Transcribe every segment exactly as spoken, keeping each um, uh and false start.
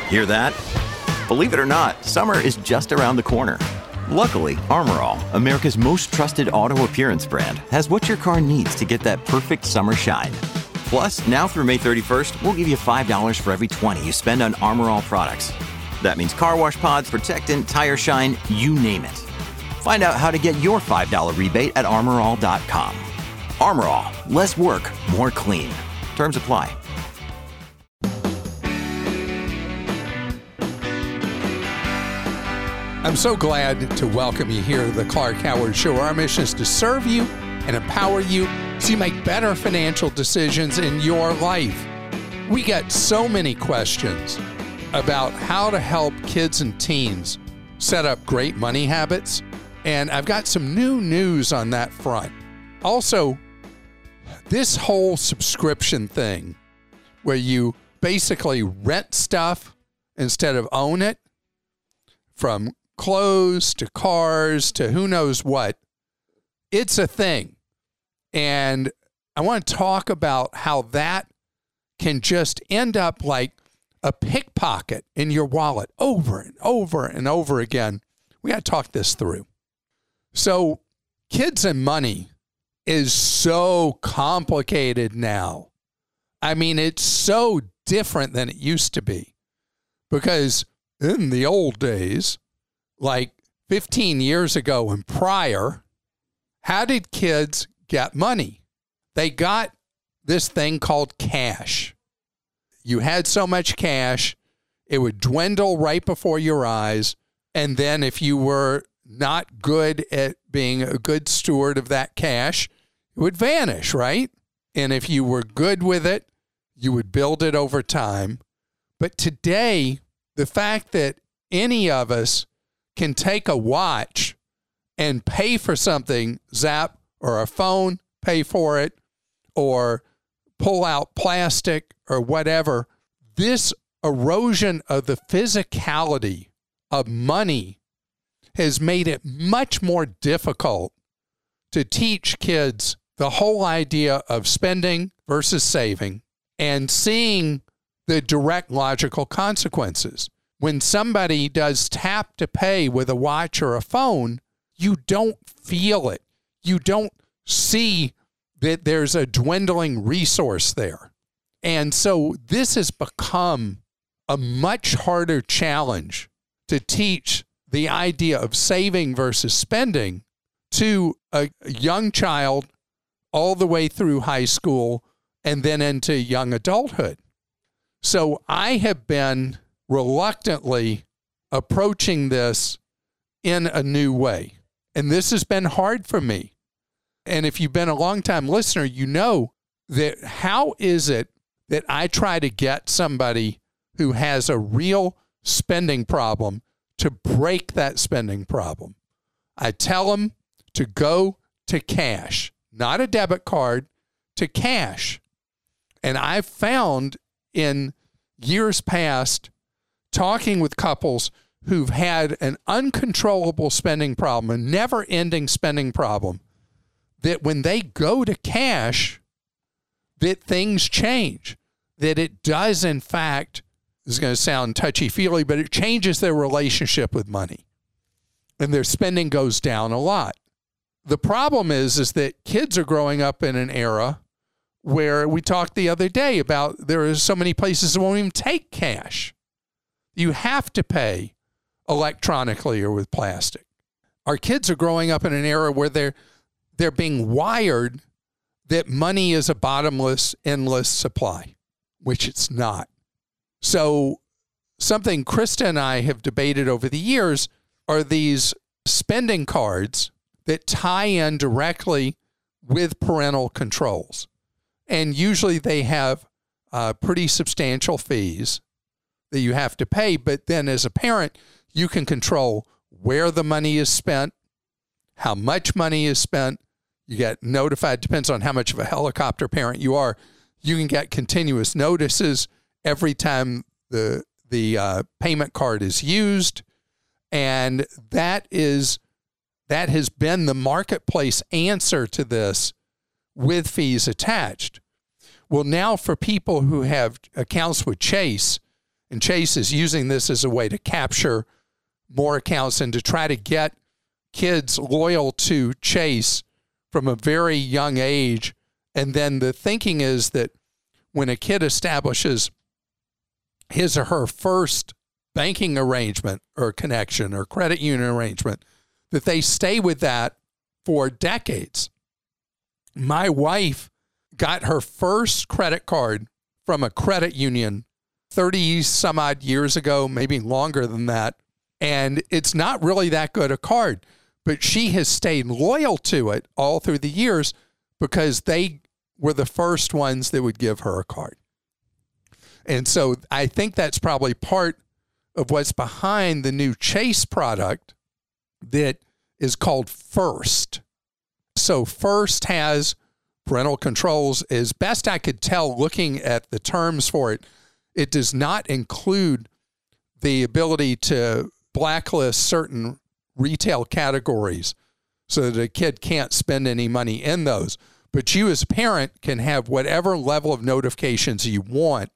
Hear that? Believe it or not, summer is just around the corner. Luckily, Armor All, America's most trusted auto appearance brand, has what your car needs to get that perfect summer shine. Plus, now through May thirty-first, we'll give you five dollars for every twenty you spend on Armor All products. That means car wash pods, protectant, tire shine, you name it. Find out how to get your five dollars rebate at armor all dot com. Armor All, less work, more clean. Terms apply. I'm so glad to welcome you here to the Clark Howard Show. Our mission is to serve you and empower you so you make better financial decisions in your life. We get so many questions about how to help kids and teens set up great money habits, and I've got some new news on that front. Also, this whole subscription thing where you basically rent stuff instead of own it, from clothes to cars to who knows what, it's a thing. And I want to talk about how that can just end up like a pickpocket in your wallet over and over and over again. We got to talk this through. So kids and money is so complicated now. I mean, it's so different than it used to be, because in the old days, like fifteen years ago and prior, how did kids get money? They got this thing called cash. You had so much cash, it would dwindle right before your eyes. And then if you were not good at being a good steward of that cash, it would vanish, right? And if you were good with it, you would build it over time. But today, the fact that any of us can take a watch and pay for something, Zap, or a phone, pay for it, or pull out plastic or whatever, this erosion of the physicality of money has made it much more difficult to teach kids the whole idea of spending versus saving and seeing the direct logical consequences. When somebody does tap to pay with a watch or a phone, you don't feel it. You don't see that there's a dwindling resource there. And so this has become a much harder challenge to teach the idea of saving versus spending to a young child all the way through high school and then into young adulthood. So I have been reluctantly approaching this in a new way. And this has been hard for me. And if you've been a long-time listener, you know that how is it that I try to get somebody who has a real spending problem to break that spending problem? I tell them to go to cash, not a debit card, to cash. And I've found in years past, talking with couples who've had an uncontrollable spending problem, a never-ending spending problem, that when they go to cash, that things change, that it does, in fact, this is going to sound touchy-feely, but it changes their relationship with money, and their spending goes down a lot. The problem is, is that kids are growing up in an era where we talked the other day about there are so many places that won't even take cash. You have to pay electronically or with plastic. Our kids are growing up in an era where they're they're being wired that money is a bottomless, endless supply, which it's not. So something Krista and I have debated over the years are these spending cards that tie in directly with parental controls. And usually they have uh, pretty substantial fees that you have to pay. But then as a parent, you can control where the money is spent, how much money is spent. You get notified, depends on how much of a helicopter parent you are. You can get continuous notices every time the the uh, payment card is used. And that is that has been the marketplace answer to this with fees attached. Well, now for people who have accounts with Chase, And Chase is using this as a way to capture more accounts and to try to get kids loyal to Chase from a very young age. And then the thinking is that when a kid establishes his or her first banking arrangement or connection or credit union arrangement, that they stay with that for decades. My wife got her first credit card from a credit union thirty some odd years ago, maybe longer than that. And it's not really that good a card, but she has stayed loyal to it all through the years because they were the first ones that would give her a card. And so I think that's probably part of what's behind the new Chase product that is called First. So First has parental controls. As best I could tell looking at the terms for it, it does not include the ability to blacklist certain retail categories so that a kid can't spend any money in those. But you as a parent can have whatever level of notifications you want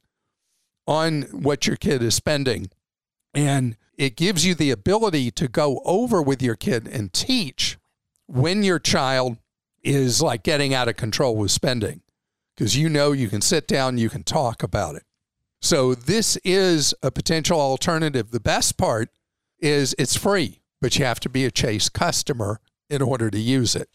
on what your kid is spending. And it gives you the ability to go over with your kid and teach when your child is like getting out of control with spending, because you know you can sit down, you can talk about it. So this is a potential alternative. The best part is it's free, but you have to be a Chase customer in order to use it.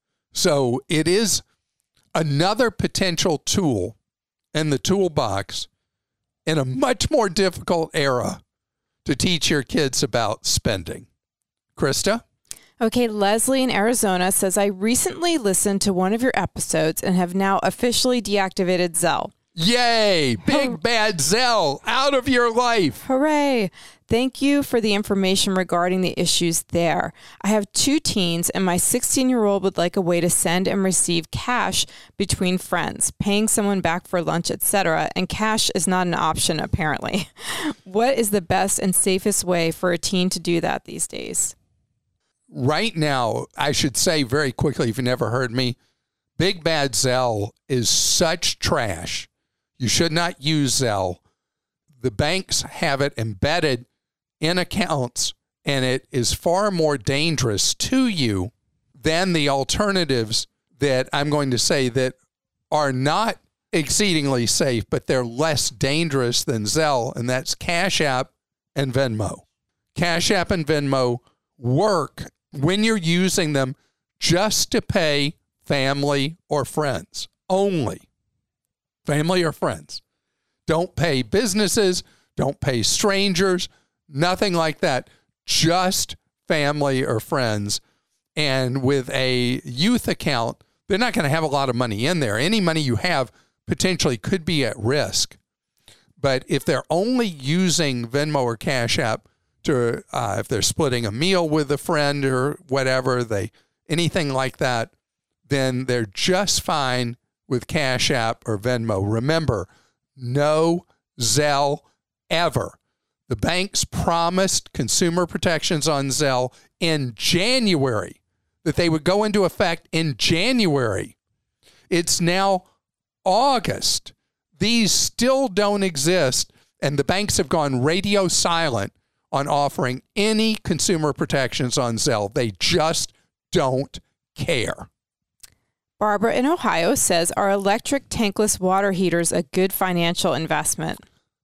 So it is another potential tool in the toolbox in a much more difficult era to teach your kids about spending. Krista? Okay, Leslie in Arizona says, I recently listened to one of your episodes and have now officially deactivated Zelle. Yay! Big Hur- bad Zelle out of your life. Hooray! Thank you for the information regarding the issues there. I have two teens, and my sixteen-year-old would like a way to send and receive cash between friends, paying someone back for lunch, et cetera, and cash is not an option, apparently. What is the best and safest way for a teen to do that these days? Right now, I should say very quickly, if you never heard me, Big Bad Zelle is such trash. You should not use Zelle. The banks have it embedded in accounts, and it is far more dangerous to you than the alternatives that I'm going to say that are not exceedingly safe, but they're less dangerous than Zelle, and that's Cash App and Venmo. Cash App and Venmo work when you're using them just to pay family or friends only. Family or friends. Don't pay businesses, don't pay strangers, nothing like that. Just family or friends. And with a youth account, they're not going to have a lot of money in there. Any money you have potentially could be at risk. But if they're only using Venmo or Cash App to, uh, if they're splitting a meal with a friend or whatever, they anything like that, then they're just fine with Cash App or Venmo. Remember, no Zelle ever. The banks promised consumer protections on Zelle in January, that they would go into effect in January. It's now August. These still don't exist, and the banks have gone radio silent on offering any consumer protections on Zelle. They just don't care. Barbara in Ohio says, are electric tankless water heaters a good financial investment?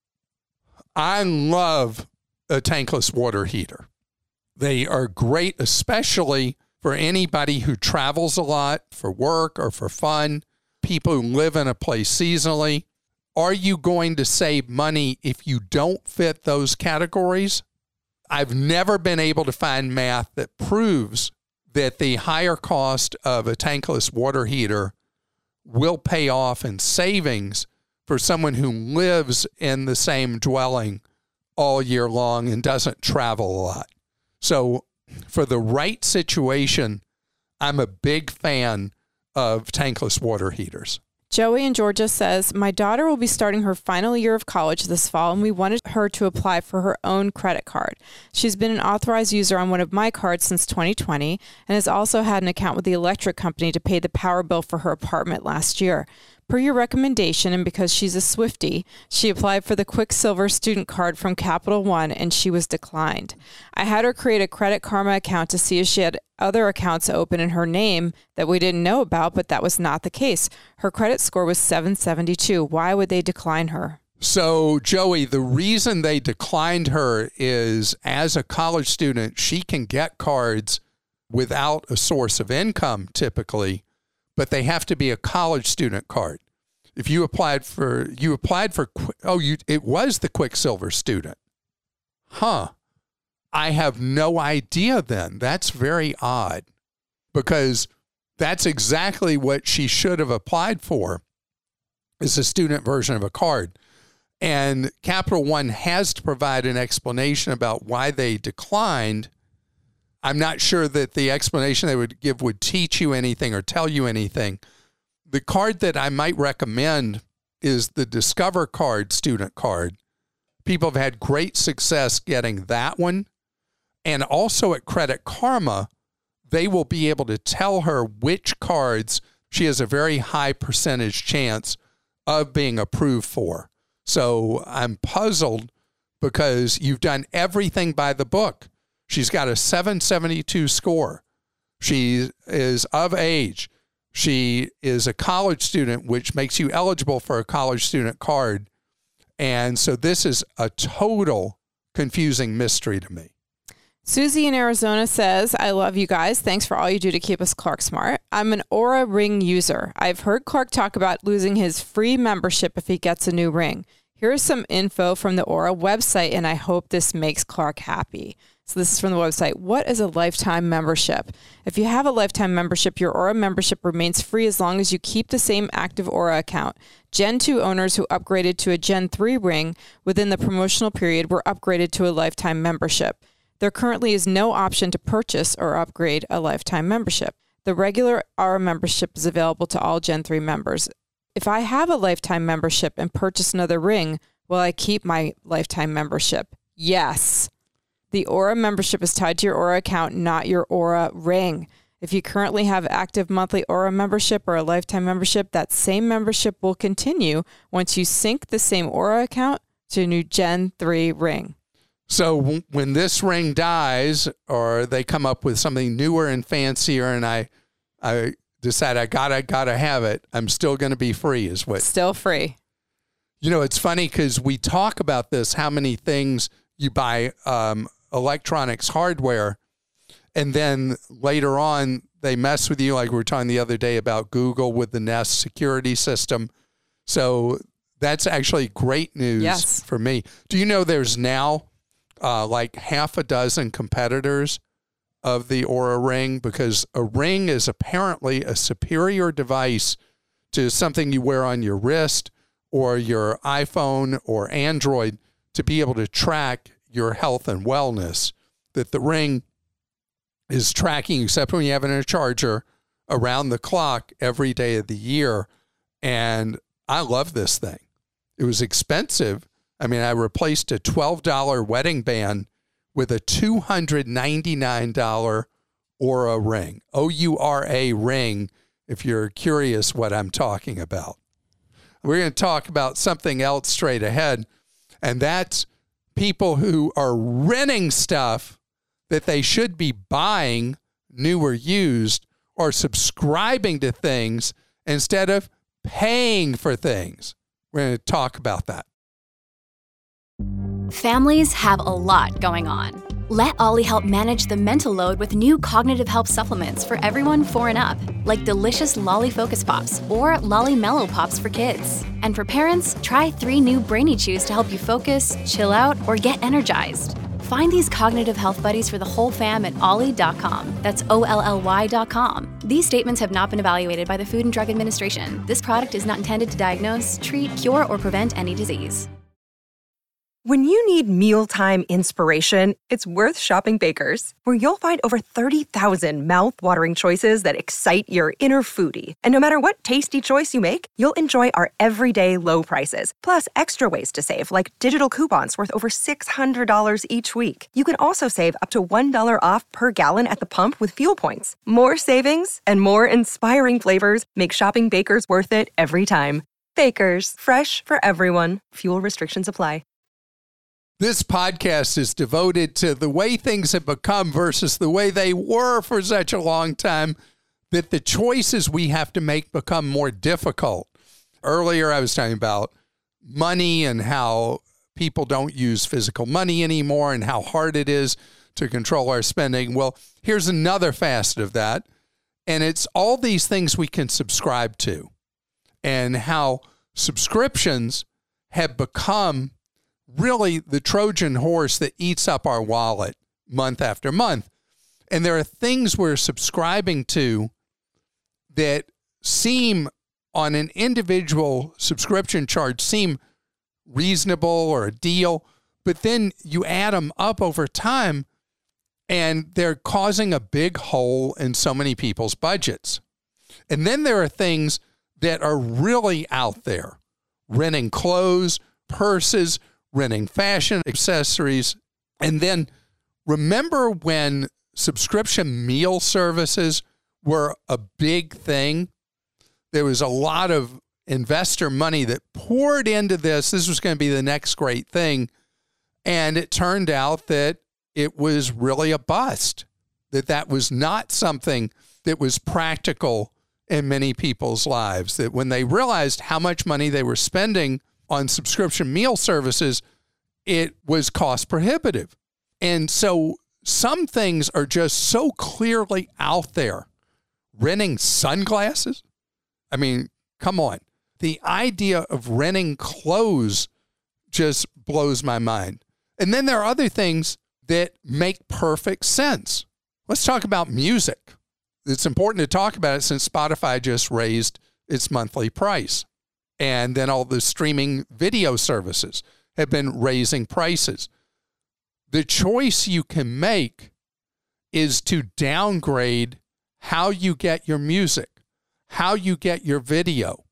I love a tankless water heater. They are great, especially for anybody who travels a lot for work or for fun, people who live in a place seasonally. Are you going to save money if you don't fit those categories? I've never been able to find math that proves that the higher cost of a tankless water heater will pay off in savings for someone who lives in the same dwelling all year long and doesn't travel a lot. So for the right situation, I'm a big fan of tankless water heaters. Joey in Georgia says, my daughter will be starting her final year of college this fall, and we wanted her to apply for her own credit card. She's been an authorized user on one of my cards since twenty twenty and has also had an account with the electric company to pay the power bill for her apartment last year. Per your recommendation, and because she's a Swiftie, she applied for the Quicksilver student card from Capital One, and she was declined. I had her create a Credit Karma account to see if she had other accounts open in her name that we didn't know about, but that was not the case. Her credit score was seven seventy-two. Why would they decline her? So, Joey, the reason they declined her is as a college student, she can get cards without a source of income typically, but they have to be a college student card. If you applied for, you applied for, oh, you, it was the Quicksilver student. Huh. I have no idea then. That's very odd because that's exactly what she should have applied for is a student version of a card. And Capital One has to provide an explanation about why they declined. I'm not sure that the explanation they would give would teach you anything or tell you anything. The card that I might recommend is the Discover Card student card. People have had great success getting that one. And also at Credit Karma, they will be able to tell her which cards she has a very high percentage chance of being approved for. So I'm puzzled because you've done everything by the book. She's got a seven seventy-two score. She is of age. She is a college student, which makes you eligible for a college student card. And so this is a total confusing mystery to me. Susie in Arizona says, I love you guys. Thanks for all you do to keep us Clark smart. I'm an Oura Ring user. I've heard Clark talk about losing his free membership if he gets a new ring. Here's some info from the Oura website, and I hope this makes Clark happy. So this is from the website. What is a lifetime membership? If you have a lifetime membership, your Oura membership remains free as long as you keep the same active Oura account. Gen two owners who upgraded to a Gen three ring within the promotional period were upgraded to a lifetime membership. There currently is no option to purchase or upgrade a lifetime membership. The regular Oura membership is available to all Gen three members. If I have a lifetime membership and purchase another ring, will I keep my lifetime membership? Yes. The Oura membership is tied to your Oura account, not your Oura ring. If you currently have active monthly Oura membership or a lifetime membership, that same membership will continue once you sync the same Oura account to a new Gen three ring. So when this ring dies or they come up with something newer and fancier and I I decide I gotta, gotta have it, I'm still going to be free is what? Still free. You know, it's funny because we talk about this, how many things you buy um, electronics hardware, and then later on they mess with you like we were talking the other day about Google with the Nest security system. So that's actually great news yes. for me. Do you know there's now Uh, like half a dozen competitors of the Oura Ring because a ring is apparently a superior device to something you wear on your wrist or your iPhone or Android to be able to track your health and wellness, that the ring is tracking, except when you have it in a charger, around the clock every day of the year. And I love this thing. It was expensive. I mean, I replaced a twelve dollars wedding band with a two hundred ninety-nine dollars Oura ring, O U R A ring, if you're curious what I'm talking about. We're going to talk about something else straight ahead, and that's people who are renting stuff that they should be buying, new or used, or subscribing to things instead of paying for things. We're going to talk about that. Families have a lot going on. Let Ollie help manage the mental load with new cognitive help supplements for everyone four and up, like delicious Lolly Focus Pops or Lolly Mellow Pops for kids. And for parents, try three new Brainy Chews to help you focus, chill out, or get energized. Find these cognitive health buddies for the whole fam at ollie dot com. That's O L L Y dot com. These statements have not been evaluated by the Food and Drug Administration. This product is not intended to diagnose, treat, cure, or prevent any disease. When you need mealtime inspiration, it's worth shopping Baker's, where you'll find over thirty thousand mouth-watering choices that excite your inner foodie. And no matter what tasty choice you make, you'll enjoy our everyday low prices, plus extra ways to save, like digital coupons worth over six hundred dollars each week. You can also save up to one dollar off per gallon at the pump with fuel points. More savings and more inspiring flavors make shopping Baker's worth it every time. Baker's, fresh for everyone. Fuel restrictions apply. This podcast is devoted to the way things have become versus the way they were for such a long time, that the choices we have to make become more difficult. Earlier, I was talking about money and how people don't use physical money anymore and how hard it is to control our spending. Well, here's another facet of that, and it's all these things we can subscribe to and how subscriptions have become really the Trojan horse that eats up our wallet month after month. And there are things we're subscribing to that seem on an individual subscription charge seem reasonable or a deal, but then you add them up over time and they're causing a big hole in so many people's budgets. And then there are things that are really out there, renting clothes, purses, renting fashion accessories. And then remember when subscription meal services were a big thing? There was a lot of investor money that poured into this. This was going to be the next great thing. And it turned out that it was really a bust, that that was not something that was practical in many people's lives, that when they realized how much money they were spending on subscription meal services, it was cost prohibitive. And so some things are just so clearly out there. Renting sunglasses? I mean, come on. The idea of renting clothes just blows my mind. And then there are other things that make perfect sense. Let's talk about music. It's important to talk about it since Spotify just raised its monthly price. And then all the streaming video services have been raising prices. The choice you can make is to downgrade how you get your music, how you get your video.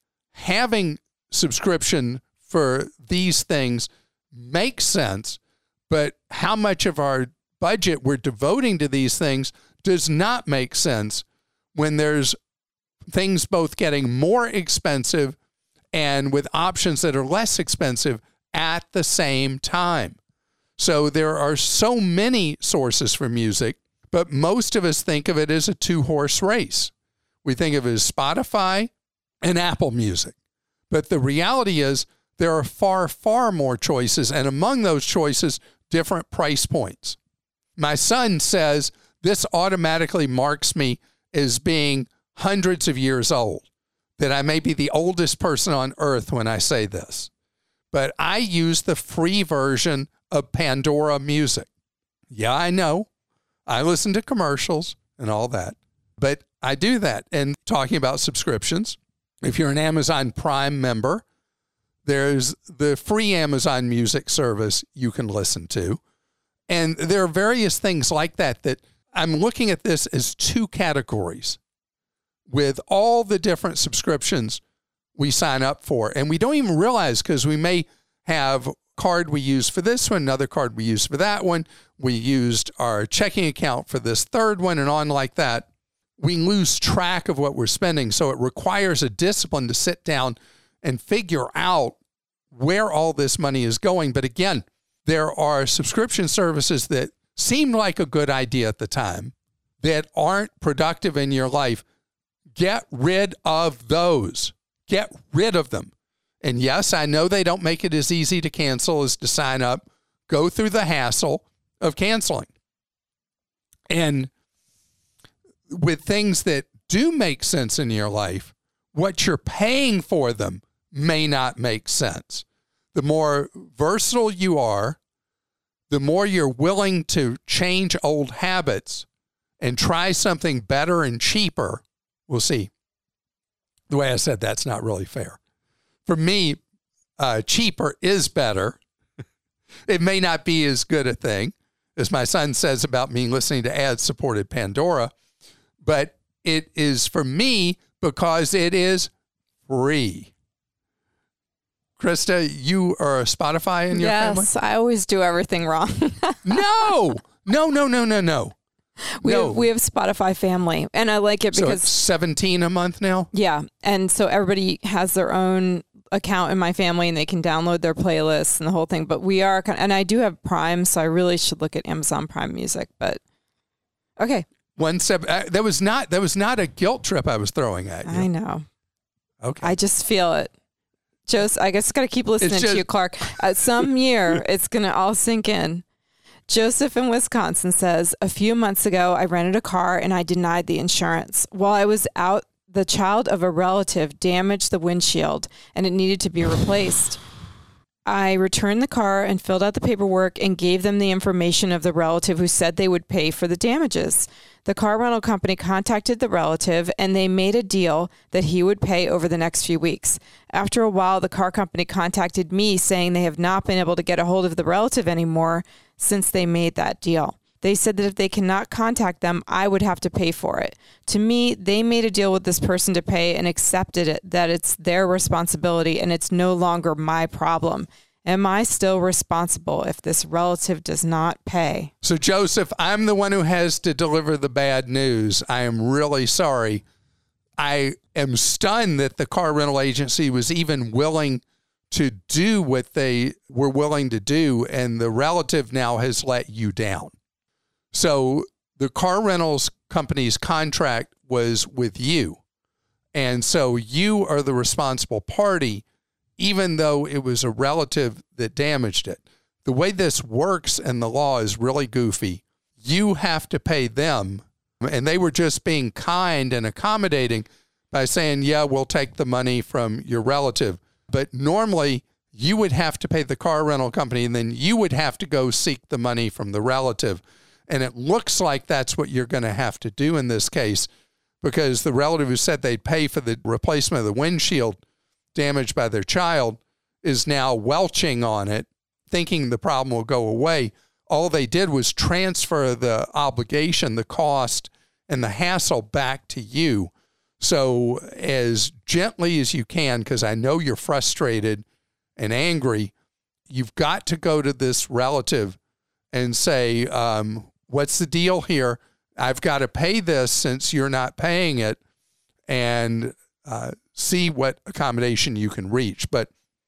Having subscription for these things makes sense, but how much of our budget we're devoting to these things does not make sense when there's things both getting more expensive and with options that are less expensive at the same time. So there are so many sources for music, but most of us think of it as a two-horse race. We think of it as Spotify and Apple Music. But the reality is there are far, far more choices, and among those choices, different price points. My son says this automatically marks me as being hundreds of years old, that I may be the oldest person on earth when I say this. But I use the free version of Pandora Music. Yeah, I know. I listen to commercials and all that, but I do that. And talking about subscriptions, if you're an Amazon Prime member, there's the free Amazon Music service you can listen to. And there are various things like that that I'm looking at this as two categories with all the different subscriptions we sign up for. And we don't even realize, because we may have a card we use for this one, another card we use for that one. We used our checking account for this third one, and on like that. We lose track of what we're spending. So it requires a discipline to sit down and figure out where all this money is going. But again, there are subscription services that seemed like a good idea at the time that aren't productive in your life. Get rid of those. Get rid of them. And yes, I know they don't make it as easy to cancel as to sign up. Go through the hassle of canceling. And with things that do make sense in your life, what you're paying for them may not make sense. The more versatile you are, the more you're willing to change old habits and try something better and cheaper. We'll see. The way I said that's not really fair. For me, uh, cheaper is better. It may not be as good a thing as my son says about me listening to ad-supported Pandora, but it is for me because it is free. Krista, you are a Spotify in your yes, family? Yes, I always do everything wrong. No, no, no, no, no, no. We, no. have, we have Spotify family, and I like it so because... it's seventeen a month now? Yeah, and so everybody has their own account in my family, and they can download their playlists and the whole thing, but we are... kind of, and I do have Prime, so I really should look at Amazon Prime Music, but... Okay. One step... Uh, that, was not, that was not a guilt trip I was throwing at you. I know. Okay. I just feel it. Joseph, I guess got to keep listening just, to you, Clark. Uh, some year, it's going to all sink in. Joseph in Wisconsin says, a few months ago, I rented a car and I denied the insurance. While I was out, the child of a relative damaged the windshield and it needed to be replaced. I returned the car and filled out the paperwork and gave them the information of the relative who said they would pay for the damages. The car rental company contacted the relative and they made a deal that he would pay over the next few weeks. After a while, the car company contacted me saying they have not been able to get a hold of the relative anymore since they made that deal. They said that if they cannot contact them, I would have to pay for it. To me, they made a deal with this person to pay and accepted it, that it's their responsibility and it's no longer my problem. Am I still responsible if this relative does not pay? So, Joseph, I'm the one who has to deliver the bad news. I am really sorry. I am stunned that the car rental agency was even willing to do what they were willing to do, and the relative now has let you down. So the car rentals company's contract was with you. And so you are the responsible party, even though it was a relative that damaged it. The way this works and the law is really goofy. You have to pay them. And they were just being kind and accommodating by saying, yeah, we'll take the money from your relative. But normally you would have to pay the car rental company and then you would have to go seek the money from the relative. And it looks like that's what you're going to have to do in this case, because the relative who said they'd pay for the replacement of the windshield damaged by their child is now welching on it, thinking the problem will go away. All they did was transfer the obligation, the cost, and the hassle back to you. So as gently as you can, because I know you're frustrated and angry, you've got to go to this relative and say, um, what's the deal here? I've got to pay this since you're not paying it, and uh, see what accommodation you can reach. But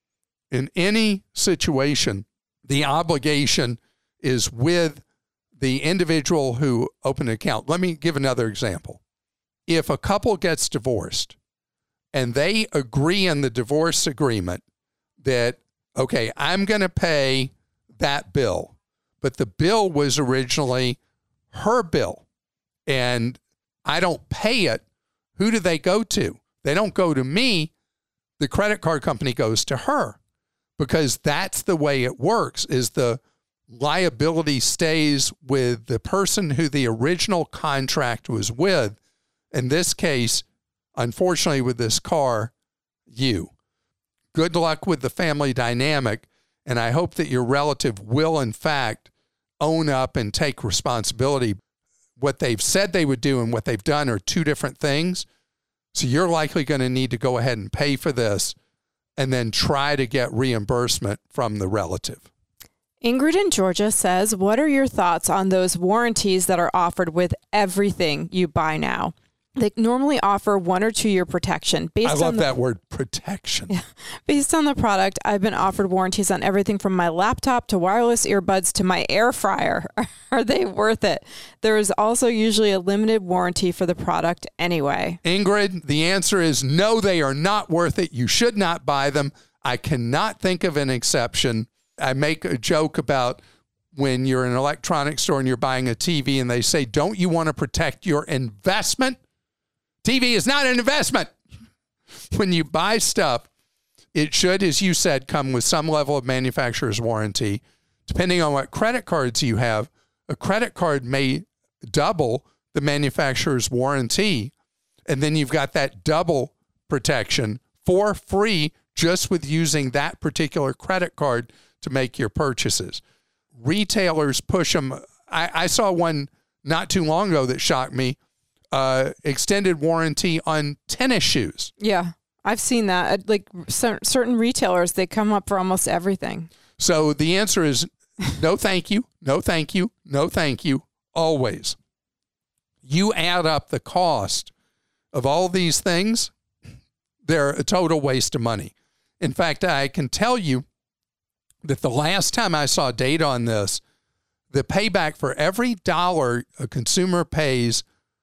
in any situation, the obligation is with the individual who opened an account. Let me give another example. If a couple gets divorced and they agree in the divorce agreement that, okay, I'm going to pay that bill, but the bill was originally her bill and I don't pay it, who do they go to? They don't go to me. The credit card company goes to her, because that's the way it works, is the liability stays with the person who the original contract was with. In this case, unfortunately with this car, you. Good luck with the family dynamic, and I hope that your relative will in fact own up and take responsibility. What they've said they would do and what they've done are two different things. So you're likely going to need to go ahead and pay for this and then try to get reimbursement from the relative. Ingrid in Georgia says, what are your thoughts on those warranties that are offered with everything you buy now? They normally offer one or two year protection. Based I love on the, that word, protection. Yeah, based on the product, I've been offered warranties on everything from my laptop to wireless earbuds to my air fryer. Are they worth it? There is also usually a limited warranty for the product anyway. Ingrid, the answer is no, they are not worth it. You should not buy them. I cannot think of an exception. I make a joke about when you're in an electronics store and you're buying a T V and they say, don't you want to protect your investment? T V is not an investment. When you buy stuff, it should, as you said, come with some level of manufacturer's warranty. Depending on what credit cards you have, a credit card may double the manufacturer's warranty, and then you've got that double protection for free just with using that particular credit card to make your purchases. Retailers push them. I, I saw one not too long ago that shocked me. Uh, extended warranty on tennis shoes. Yeah, I've seen that. Like cer- certain retailers, they come up for almost everything. So the answer is no thank you, no thank you, no thank you, always. You add up the cost of all these things, they're a total waste of money. In fact, I can tell you that the last time I saw data on this, the payback for every dollar a consumer pays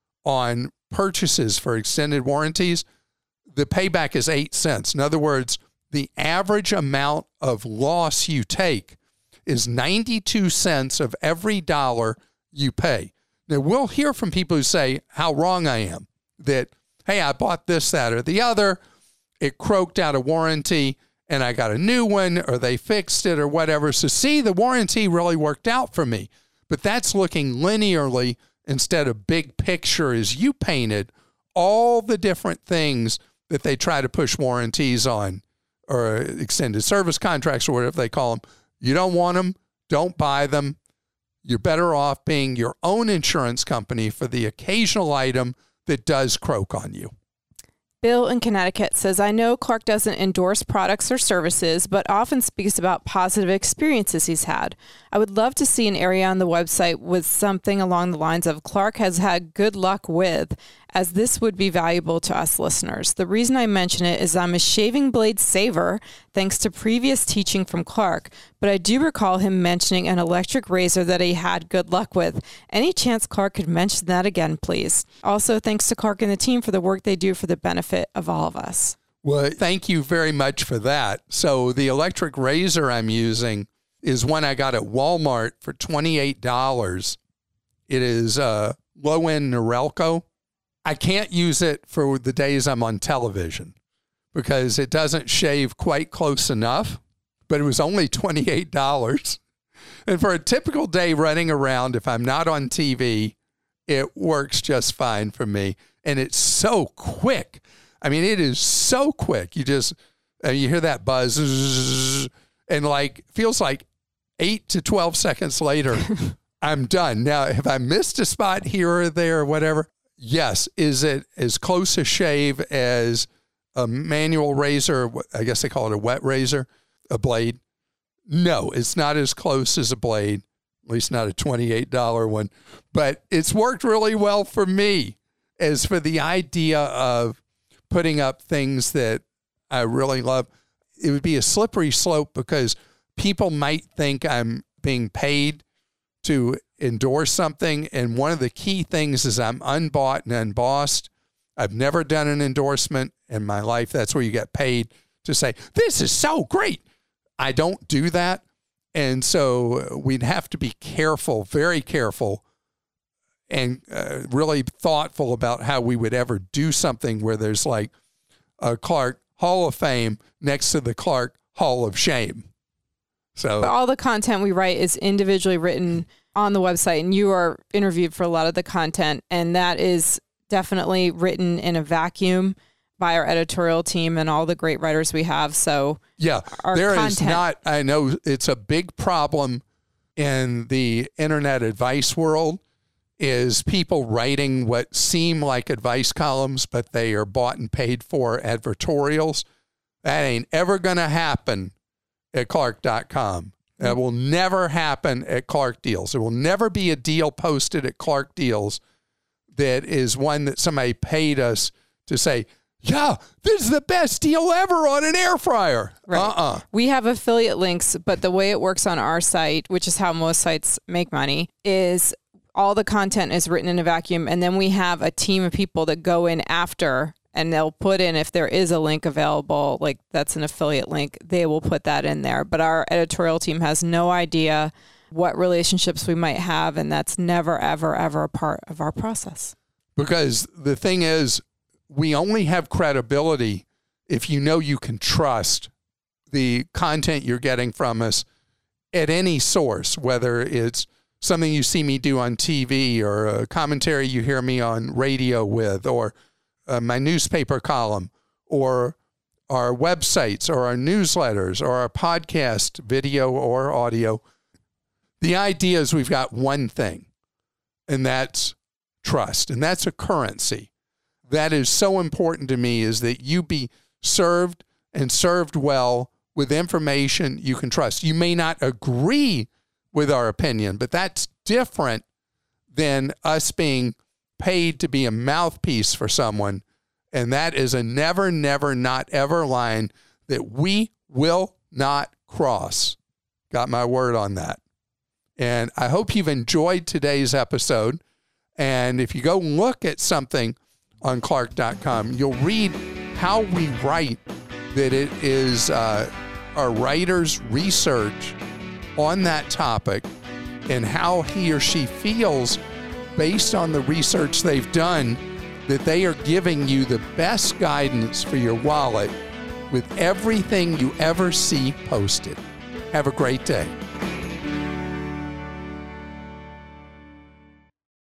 on purchases for extended warranties, the payback is eight cents. In other words, the average amount of loss you take is ninety-two cents of every dollar you pay. Now, we'll hear from people who say how wrong I am, that, hey, I bought this, that, or the other, it croaked out a warranty, and I got a new one, or they fixed it, or whatever. So see, the warranty really worked out for me. But that's looking linearly instead of big picture as you painted, all the different things that they try to push warranties on, or extended service contracts, or whatever they call them. You don't want them, don't buy them. You're better off being your own insurance company for the occasional item that does croak on you. Bill in Connecticut says, I know Clark doesn't endorse products or services, but often speaks about positive experiences he's had. I would love to see an area on the website with something along the lines of Clark has had good luck with, as this would be valuable to us listeners. The reason I mention it is I'm a shaving blade saver, thanks to previous teaching from Clark, but I do recall him mentioning an electric razor that he had good luck with. Any chance Clark could mention that again, please? Also, thanks to Clark and the team for the work they do for the benefit of all of us. Well, thank you very much for that. So the electric razor I'm using is one I got at Walmart for twenty-eight dollars. It is uh, low-end Norelco. I can't use it for the days I'm on television because it doesn't shave quite close enough, but it was only twenty-eight dollars. And for a typical day running around, if I'm not on T V, it works just fine for me. And it's so quick. I mean, it is so quick. You just, uh, you hear that buzz and like, feels like eight to twelve seconds later, I'm done. Now, have I missed a spot here or there or whatever? Yes. Is it as close a shave as a manual razor? I guess they call it a wet razor, a blade. No, it's not as close as a blade, at least not a twenty-eight dollars one, but it's worked really well for me. As for the idea of putting up things that I really love, it would be a slippery slope because people might think I'm being paid to endorse something. And one of the key things is I'm unbought and unbossed. I've never done an endorsement in my life. That's where you get paid to say, this is so great. I don't do that. And so we'd have to be careful, very careful, and uh, really thoughtful about how we would ever do something where there's like a Clark Hall of Fame next to the Clark Hall of Shame. So all the content we write is individually written on the website, and you are interviewed for a lot of the content, and that is definitely written in a vacuum by our editorial team and all the great writers we have. So yeah, our there content- is not, I know it's a big problem in the internet advice world, is people writing what seem like advice columns, but they are bought and paid for advertorials. That ain't ever going to happen at Clark dot com. That will never happen at Clark Deals. There will never be a deal posted at Clark Deals that is one that somebody paid us to say, yeah, this is the best deal ever on an air fryer. Right. Uh-uh. We have affiliate links, but the way it works on our site, which is how most sites make money, is all the content is written in a vacuum, and then we have a team of people that go in after, and they'll put in, if there is a link available, like that's an affiliate link, they will put that in there. But our editorial team has no idea what relationships we might have, and that's never, ever, ever a part of our process. Because the thing is, we only have credibility if you know you can trust the content you're getting from us at any source, whether it's something you see me do on T V or a commentary you hear me on radio with, or uh, my newspaper column, or our websites or our newsletters or our podcast, video or audio. The idea is we've got one thing, and that's trust. And that's a currency. That is so important to me, is that you be served and served well with information you can trust. You may not agree with our opinion, but that's different than us being paid to be a mouthpiece for someone. And that is a never, never, not ever line that we will not cross. Got my word on that. And I hope you've enjoyed today's episode. And if you go look at something on Clark dot com, you'll read how we write, that it is uh, our writer's research on that topic and how he or she feels based on the research they've done, that they are giving you the best guidance for your wallet with everything you ever see posted. Have a great day.